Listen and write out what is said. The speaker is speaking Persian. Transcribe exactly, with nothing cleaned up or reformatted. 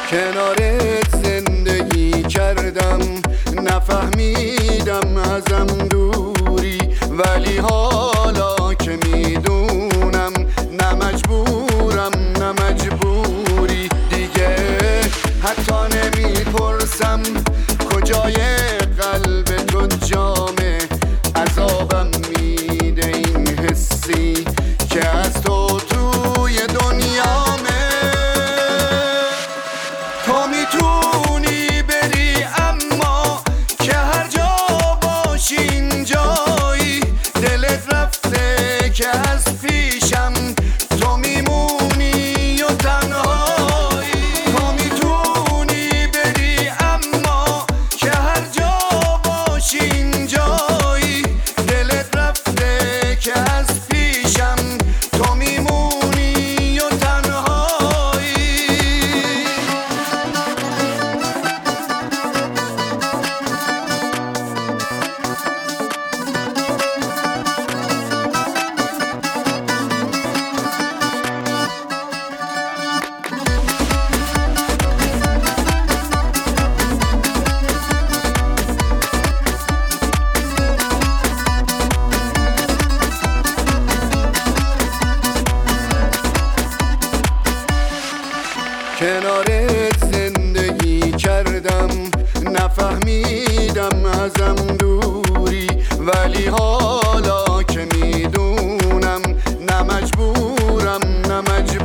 کنارت زندگی کردم، نفهمیدم ازم دوری، ولی حالا که میدونم نه مجبورم نه مجبوری دیگه. حتی نمیپرسم کجای قلب تو جامه، عذابم میده این حسی که از تو توی دنیامه. تو میتونی بری اما که هر جا باشی اینجایی، دلت رفته که از پیشم تو میمونی و تنهایی. تو میتونی بری اما که هر جا باشی اینجایی، دلت رفته که از پیشم تو میمونی و تنهایی. کنارت زندگی کردم، نفهمیدم ازم دوری، ولی حالا که میدونم نه مجبورم نه مجبوری